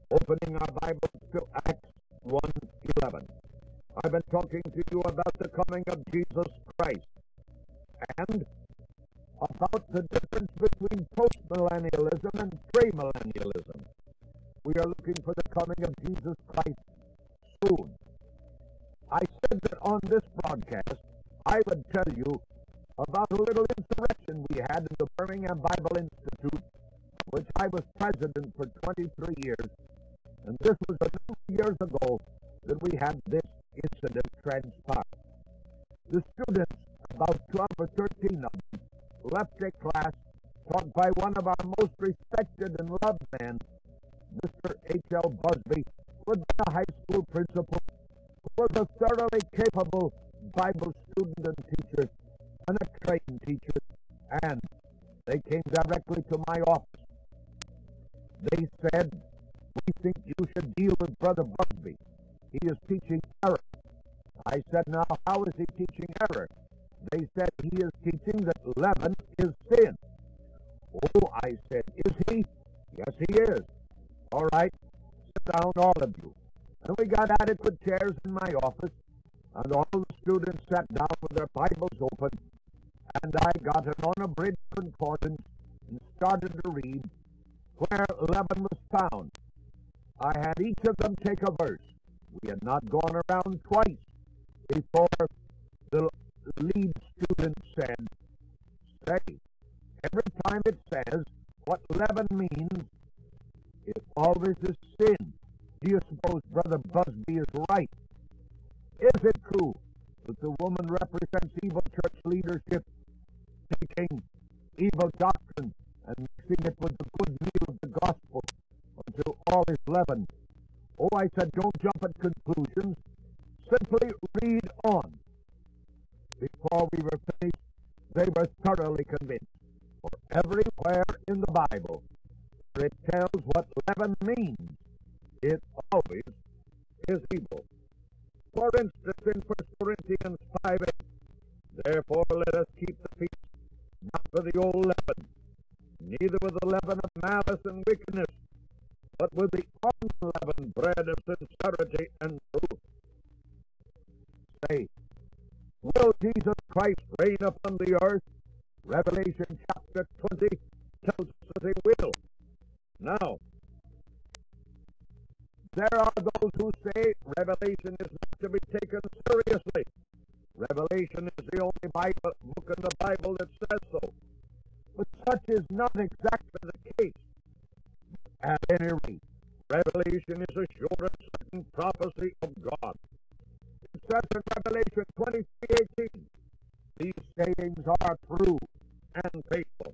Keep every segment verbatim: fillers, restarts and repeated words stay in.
opening our Bibles to Acts one eleven. I've been talking to you about the coming of Jesus Christ and about the difference between postmillennialism and premillennialism. We are looking for the coming of Jesus Christ soon. I said that on this broadcast, I would tell you about a little insurrection we had in the Birmingham Bible Institute, which I was president for twenty-three years, and this was a number of years ago that we had this incident transpire. The students, about twelve or thirteen of them, left a class taught by one of our most respected and loved men, Mister H L Busby, who had been a high school principal, who was a thoroughly capable Bible student and teacher, and a trained teacher, and they came directly to my office. They said, "We think you should deal with Brother Busby. He is teaching error." I said, "Now, how is he teaching error?" They said, "He is teaching that leaven is sin." "Oh," I said, "is he?" "Yes, he is." "All right, sit down, all of you." And we got adequate chairs in my office, and all the students sat down with their Bibles open, and I got an unabridged concordance and started to read where leaven was found. I had each of them take a verse. We had not gone around twice before the lead student said, "Say, every time it says what leaven means, it always is sin. Do you suppose Brother Busby is right? Is it true that the woman represents evil church leadership, taking evil doctrine and mixing it with the good meal of the gospel until all is leaven?" Oh, I said, "Don't jump at conclusions. Simply read on." Before we were finished, they were thoroughly convinced. For everywhere in the Bible, where it tells what leaven means, it always is evil. For instance, in First Corinthians five eight, "Therefore let us keep the feast, not with the old leaven, neither with the leaven of malice and wickedness, but with the unleavened bread of sincerity and truth." Say, will Jesus Christ reign upon the earth? Revelation chapter twenty tells us that he will. Now, there are those who say Revelation is not to be taken seriously. Revelation is the only Bible, book in the Bible that says so. But such is not exactly the case. At any rate, Revelation is a sure and certain prophecy of God. It says in Revelation twenty-three eighteen, "These sayings are true and faithful."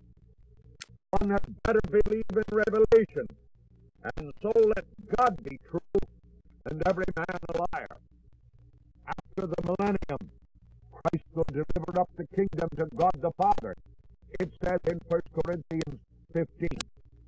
One had better believe in Revelation, and so let God be true and every man a liar. After the millennium, Christ will deliver up the kingdom to God the Father. It says in First Corinthians fifteen.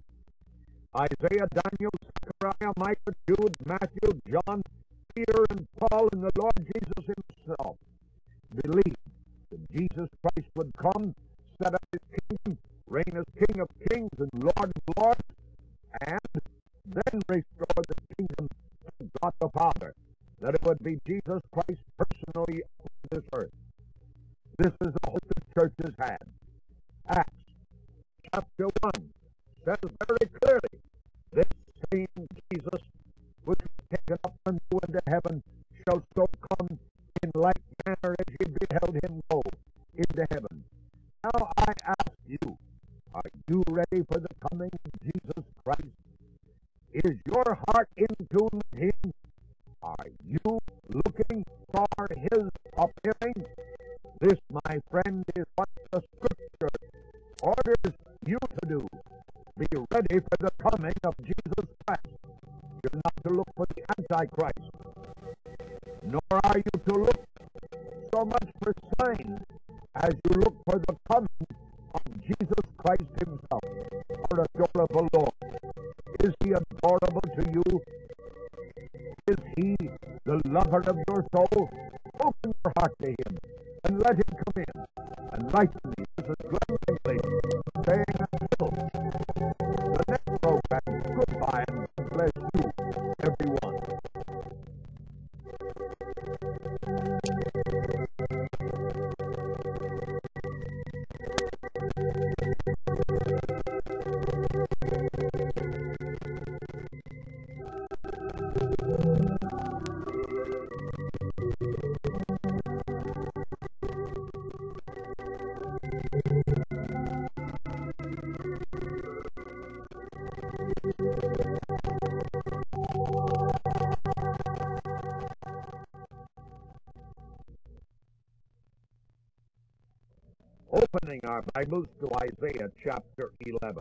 Isaiah, Daniel, Zechariah, Micah, Jude, Matthew, John, Peter, and Paul, and the Lord Jesus himself believed that Jesus Christ would come, set up his kingdom, reign as King of kings and Lord of lords, and then restore the kingdom to God the Father, that it would be Jesus Christ personally on this earth. This is the hope the church has had. Acts chapter one says very clearly, "This same Jesus, which was taken up unto into heaven, shall so come in like manner as ye beheld him go into heaven." Now I ask you, are you ready for the coming of Jesus Christ? Is your heart in tune with him? Are you looking for his appearing? This, my friend, is what the Scripture orders you to do. Be ready for the coming of Jesus Christ. You're not to look for the Antichrist, nor are you to look so much for signs as you look for the coming of Jesus Christ himself. Our adorable Lord. Is he adorable to you? Is he the lover of your soul? Open your heart to him and let him come in. And write to me. This is Glenn Bingley saying until the next program, goodbye and bless you. opening our Bibles to Isaiah chapter eleven.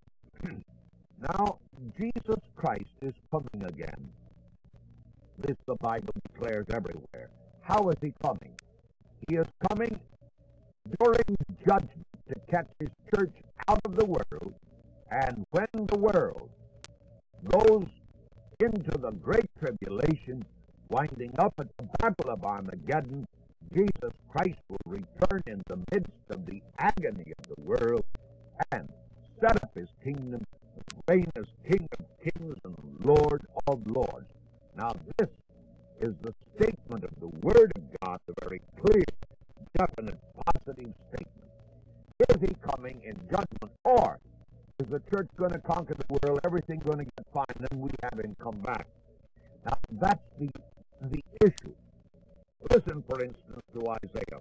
Now, Jesus Christ is coming again. This the Bible declares everywhere. How is he coming? He is coming during judgment to catch his church out of the world, and when the world goes into the great tribulation, winding up at the battle of Armageddon, Jesus Christ will return in the midst of the agony of the world and set up his kingdom, reign as King of kings and Lord of lords. Now this is the statement of the Word of God, a very clear, definite, positive statement. Is he coming in judgment, or is the church going to conquer the world, everything going to get fine, then we have him come back? Now that's the, the issue. Listen, for instance, to Isaiah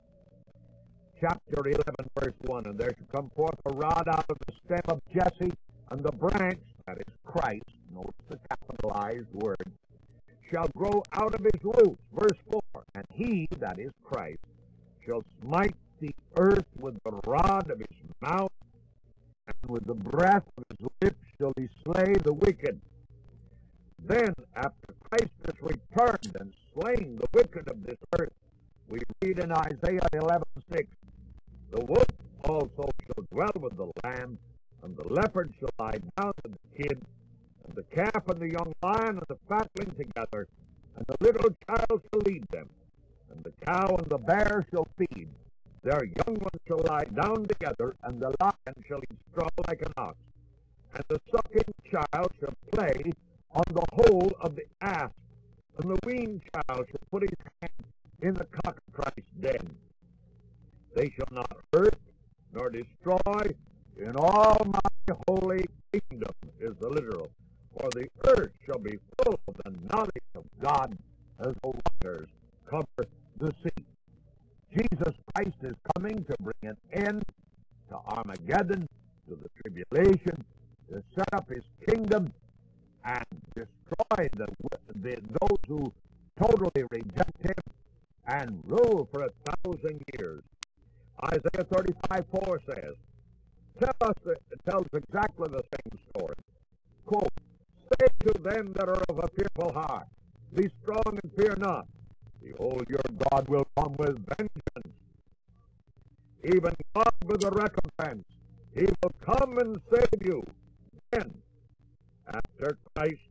chapter eleven, verse one. And there shall come forth a rod out of the stem of Jesse, and the branch, that is Christ, notice the capitalized word, shall grow out of his roots. Verse four. And he, that is Christ, shall smite the earth with the rod of his mouth, and with the breath of his lips shall he slay the wicked. Then, after Christ has returned and slain the wicked of this earth, we read in Isaiah eleven six, the wolf also shall dwell with the lamb, and the leopard shall lie down with the kid, and the calf and the young lion and the fatling together, and the little child shall lead them, and the cow and the bear shall feed. Their young ones shall lie down together, and the lion shall eat straw like an ox, and the sucking child shall play on the hole of the asp, and the weaned child shall put his hand in the cockatrice's den. They shall not hurt nor destroy in all my holy kingdom, is the literal. For the earth shall be full of the knowledge of God as the waters cover the sea. Jesus Christ is coming to bring an end to Armageddon, to the tribulation, to set up his kingdom, and destroy the, the those who totally reject him, and rule for a thousand years. Isaiah thirty-five four says, tell us the, tells exactly the same story. Quote, say to them that are of a fearful heart, be strong and fear not. Behold, your God will come with vengeance, even God with a recompense. He will come and save you. Then, after Christ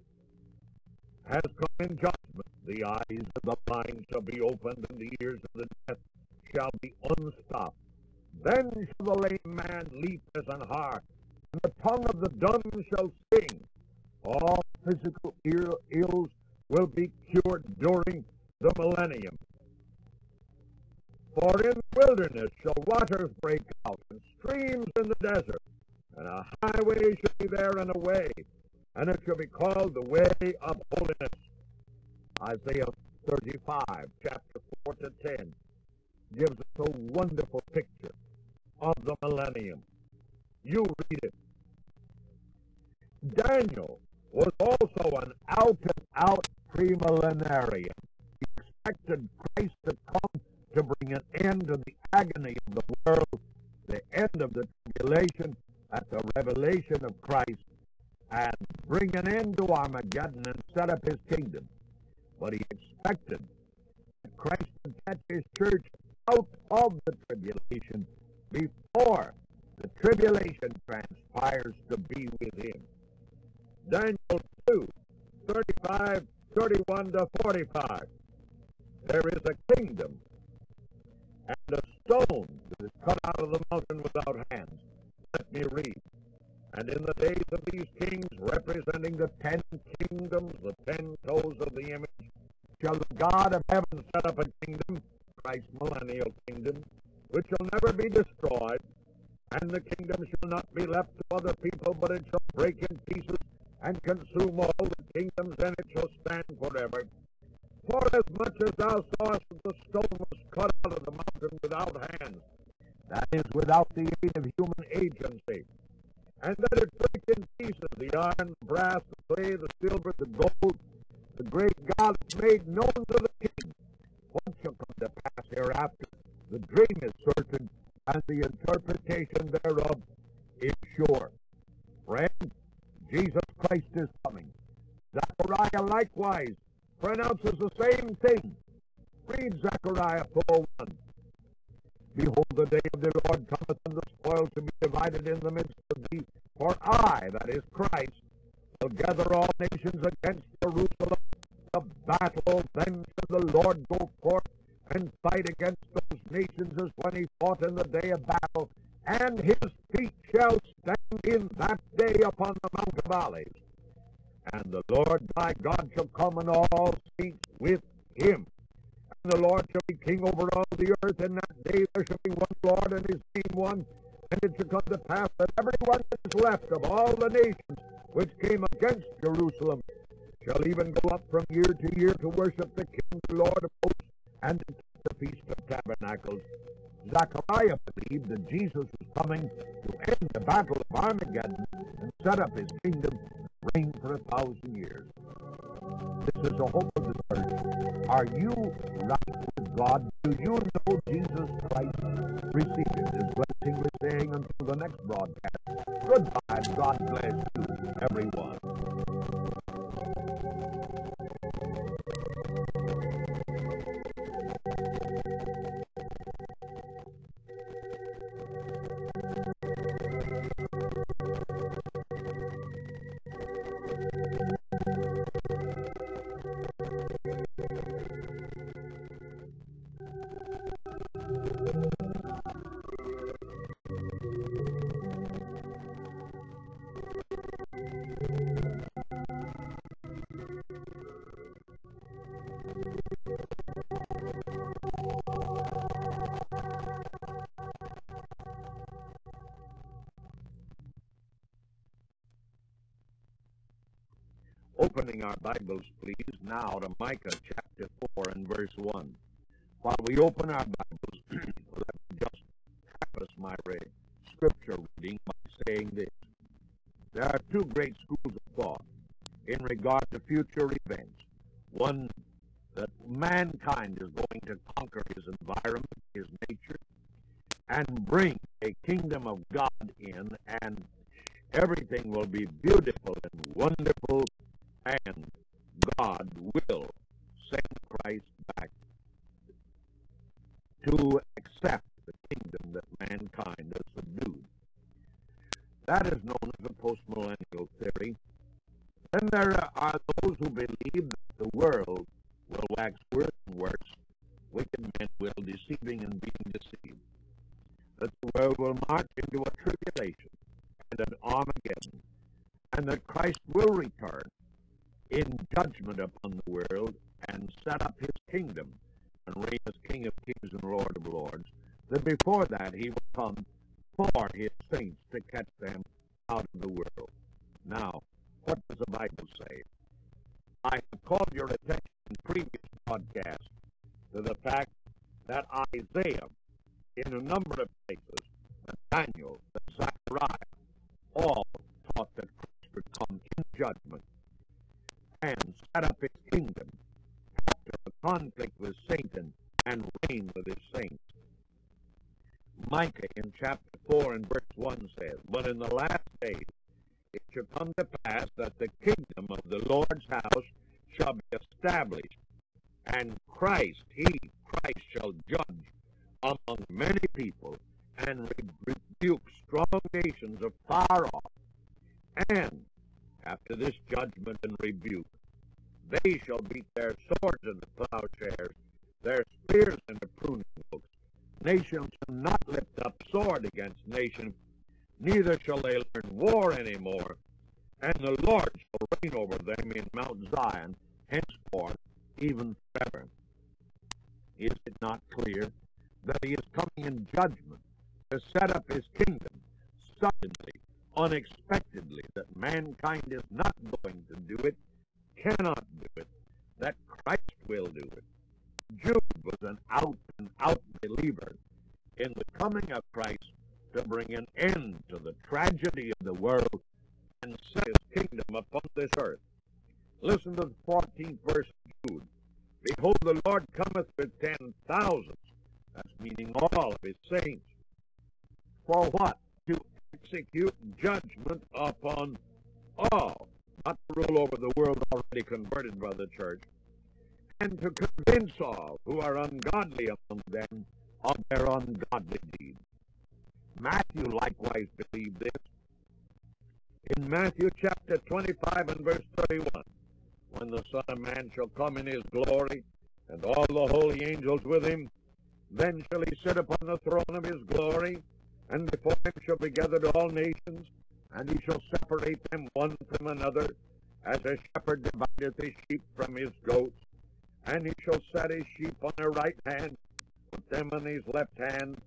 has come in judgment, the eyes of the blind shall be opened, and the ears of the deaf shall be unstopped. Then shall the lame man leap as an hart, and the tongue of the dumb shall sing. All physical ill ills will be cured during the millennium. For in the wilderness shall waters break out, and streams in the desert, and a highway shall be there and a way, and it shall be called the way of holiness. Isaiah thirty-five, chapter four to ten, gives us a wonderful picture of the millennium. You read it. Daniel was also an out-and-out premillenarian. He expected Christ to come to bring an end to the agony of the world, the end of the tribulation at the revelation of Christ, and bring an end to Armageddon and set up his kingdom. But he expected that Christ would catch his church out of the tribulation before the tribulation transpires to be with him. Daniel two, thirty-five, thirty-one to forty-five. There is a kingdom, and a stone that is cut out of the mountain without hands. Let me read. And in the days of these kings, representing the ten kingdoms, the ten toes of the image, shall the God of heaven set up a kingdom, Christ's millennial kingdom, which shall never be destroyed, and the kingdom shall not be left to other people, but it shall break in pieces and consume all the kingdoms, and it shall stand forever. For as much as thou sawest that the stone was cut out of the mountain without hands, that is, without the aid of human agency, and that it break in pieces the iron, the brass, the clay, the silver, the gold, the great God hath made known to the king. What shall come to pass hereafter? The dream is certain, and the interpretation thereof is sure. Friend, Jesus Christ is coming. Zechariah likewise pronounces the same thing. Read Zechariah four one. Behold, the day of the Lord cometh, and the spoil to be divided in the midst of thee. For I, that is Christ, will gather all nations against Jerusalem. The battle then shall the Lord go forth and fight against those nations as when he fought in the day of battle, and his feet shall stand in that day upon the Mount of Olives. And the Lord thy God shall come, and all saints with him. And the Lord shall be king over all the earth. In that day there shall be one Lord, and his name one. And it shall come to pass that every one that is left of all the nations which came against Jerusalem shall even go up from year to year to worship the King, the Lord of hosts, and to keep the Feast of Tabernacles. Zechariah believed that Jesus was coming to end the battle of Armageddon and set up his kingdom, reign for a thousand years. This is the hope of the church. Are you right with God? Do you know Jesus Christ? Receive it, as blessing was saying, until the next broadcast. Goodbye. God bless you, everyone. Opening our Bibles, please, now to Micah chapter four and verse one. While we open our Bibles, let me just preface my read, scripture reading by saying this. There are two great schools of thought in regard to future events. One, that mankind is going to conquer his environment, his nature, and bring a kingdom of God in, and everything will be beautiful and wonderful, and God will send Christ back to accept the kingdom that mankind has subdued. That is known as the postmillennial theory. Then there are those who believe that the world will wax worse and worse, wicked men will, deceiving and being deceived, that the world will march into a tribulation and an Armageddon, and that Christ will return in judgment upon the world and set up his kingdom and reign as King of Kings and Lord of Lords, that before that he will come for his saints to catch them out of the world. Now, what does the Bible say? I have called your attention in previous broadcasts to the fact that Isaiah, in a number of places, and Daniel, and Zechariah, all taught that Christ would come in judgment and set up his kingdom after a conflict with Satan and reign with his saints. Micah in chapter four and verse one says, But in the last days it shall come to pass that the kingdom of the Lord's house shall be established, and Christ, he, Christ, shall judge among many people, and rebuke strong nations afar off. And after this judgment and rebuke, they shall beat their swords into plowshares, their spears into pruning hooks. Nation shall not lift up sword against nation, neither shall they learn war any more. And the Lord shall reign over them in Mount Zion, henceforth, even forever. Is it not clear that he is coming in judgment to set up his kingdom suddenly, unexpectedly, that mankind is not going to do it, cannot do it, that Christ will do it? Jude was an out-and-out believer in the coming of Christ to bring an end to the tragedy of the world and set his kingdom upon this earth. Listen to the fourteenth verse of Jude. Behold, the Lord cometh with ten thousands. That's meaning all of his saints. For what? To execute judgment upon all, not to rule over the world already converted by the church, and to convince all who are ungodly among them of their ungodly deeds. Matthew likewise believed this. In Matthew chapter twenty-five and verse thirty-one, when the Son of Man shall come in his glory, and all the holy angels with him, then shall he sit upon the throne of his glory, and before him shall be gathered all nations, and he shall separate them one from another, as a shepherd divideth his sheep from his goats. And he shall set his sheep on their right hand, put them on his left hand,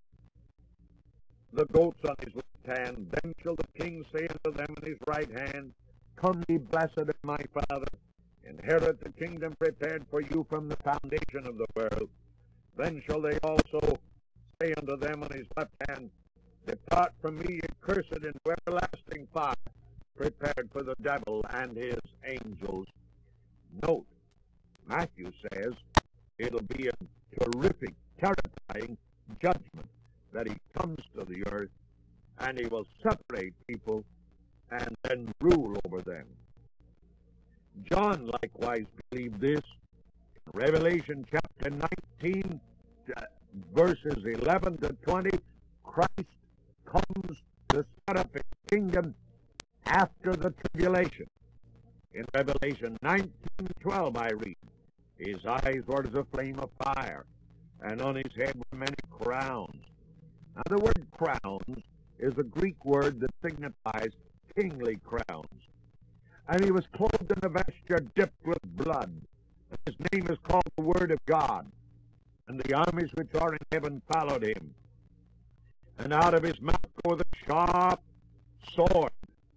the goats on his left hand. Then shall the king say unto them on his right hand, Come ye blessed of my Father, inherit the kingdom prepared for you from the foundation of the world. Then shall they also say unto them on his left hand, Depart from me, ye cursed, into everlasting fire, prepared for the devil and his angels. Note, Matthew says it'll be a terrific, terrifying judgment that he comes to the earth, and he will separate people and then rule over them. John likewise believed this. In Revelation chapter nineteen, verses eleven to twenty, Christ comes to set up his kingdom after the tribulation. In Revelation nineteen twelve, I read, His eyes were as a flame of fire, and on his head were many crowns. Now, the word crowns is a Greek word that signifies kingly crowns. And he was clothed in a vesture dipped with blood. His name is called the Word of God. And the armies which are in heaven followed him. And out of his mouth goeth a sharp sword.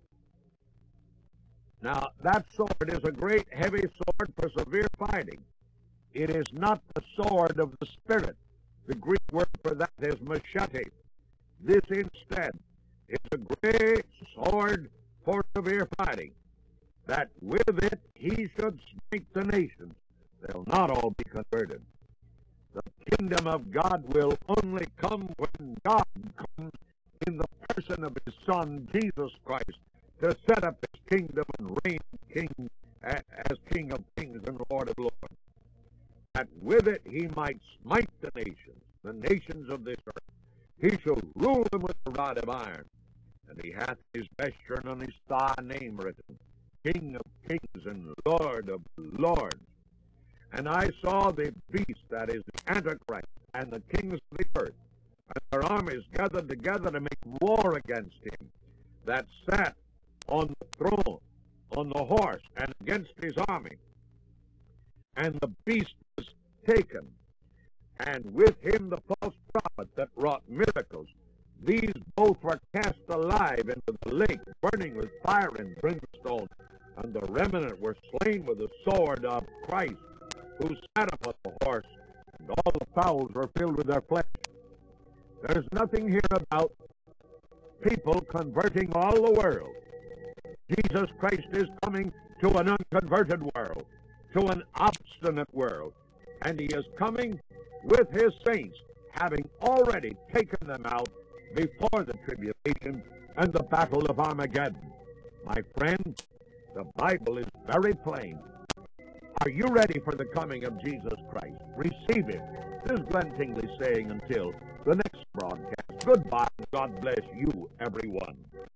Now, that sword is a great heavy sword for severe fighting. It is not the sword of the Spirit. The Greek word for that is machete. This instead is a great sword for severe fighting, that with it he should smite the nations. They'll not all be converted. The kingdom of God will only come when God comes in the person of his Son, Jesus Christ, to set up his kingdom and reign king as King of kings and Lord of lords. That with it he might smite the nations, the nations of this earth. He shall rule them with a rod of iron. And he hath his vesture and on his thigh a name written, King of kings and Lord of lords. And I saw the beast, that is the Antichrist, and the kings of the earth, and their armies gathered together to make war against him, that sat on the throne, on the horse, and against his army. And the beast was taken, and with him the false prophet that wrought miracles. These both were cast alive into the lake, burning with fire and brimstone, and the remnant were slain with the sword of Christ, who sat upon the horse, and all the fowls were filled with their flesh. There's nothing here about people converting all the world. Jesus Christ is coming to an unconverted world, to an obstinate world, and he is coming with his saints, having already taken them out before the tribulation and the battle of Armageddon. My friend, the Bible is very plain. Are you ready for the coming of Jesus Christ? Receive it. This is Glenn Tingley saying until the next broadcast, goodbye. God bless you, everyone.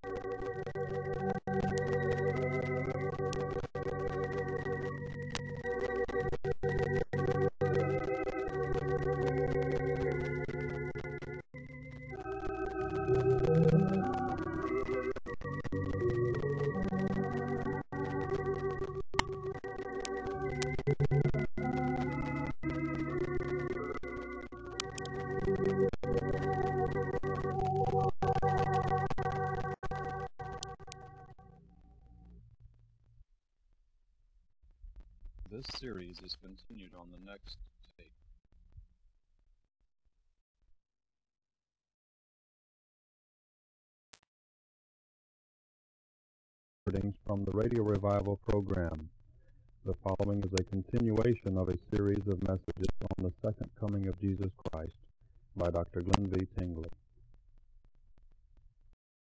This series is continued on the next tape. From the Radio Revival program. The following is a continuation of a series of messages on the second coming of Jesus Christ by Doctor Glenn V. Tingley.